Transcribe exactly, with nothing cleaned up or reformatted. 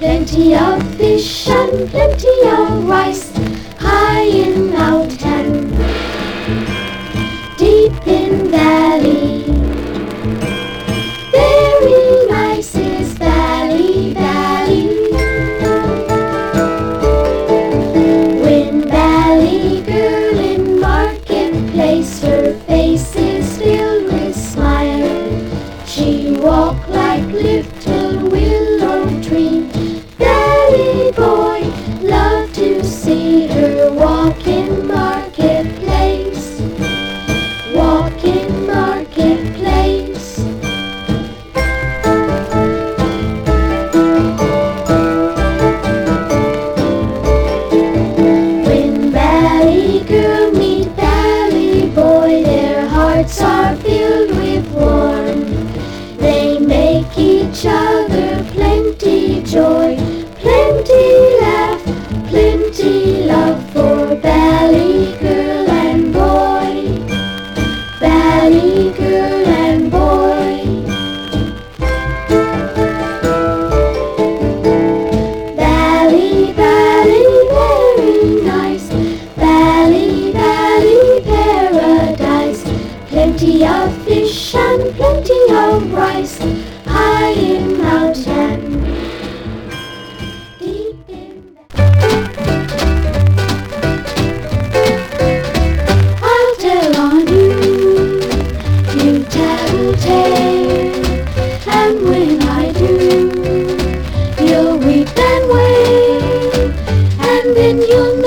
Plenty of fish and plenty of rice, high in mountain, deep in valley. Very nice is valley, valley. When valley girl in marketplace, her face is filled with smile. She walk like little willow tree. Valley boy love to see her walk in marketplace, walk in marketplace. When valley girl meet valley boy, their hearts are filled with warmth. They make each other plenty joy, plenty laugh, plenty love for valley girl and boy, valley girl and boy. Valley, valley, very nice, valley, valley, paradise. Plenty of fish and plenty of rice, high in mountain, deep in I'll tell on you, you tattletale, and when I do, you'll weep and wail, and then you'll